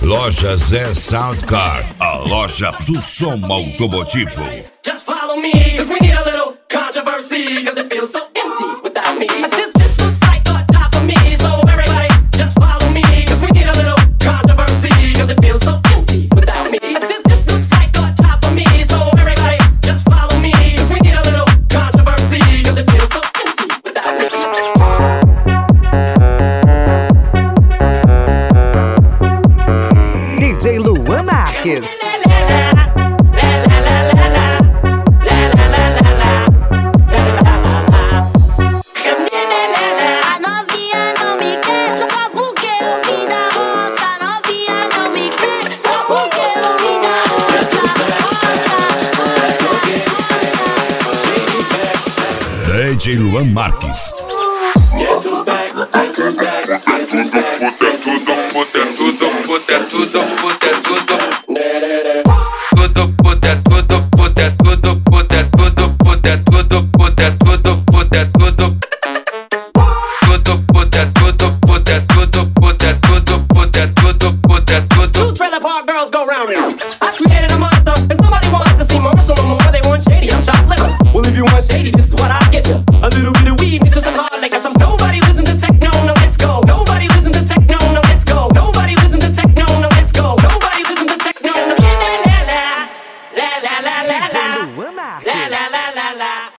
Loja Zé Soundcar, a loja do som automotivo. Just follow me, cause we need a little controversy, cause it feels so empty without me. This looks like a job for me, so everybody just follow me, cause we need a little controversy, cause it feels so empty without me. This looks like a job for me, so everybody just follow me, cause we need a little controversy, cause it feels so empty without me. DJ Luan Marques. DJ Luan Marques. Guess who's back? Guess who's back? Guess who's back? Two trailer park girls go round it. I created a monster, cause nobody wants to see Marshall no more. They want shady, I'm chopped liver. Well, if you want shady, this is what I give you. A little bit of weed, mixed with some hard liquor. Some nobody listen to techno, now let's go. Nobody listen to techno, now let's go. Nobody listen to techno, now let's go. Nobody listen to techno, now la la la la la la la la la la la la la.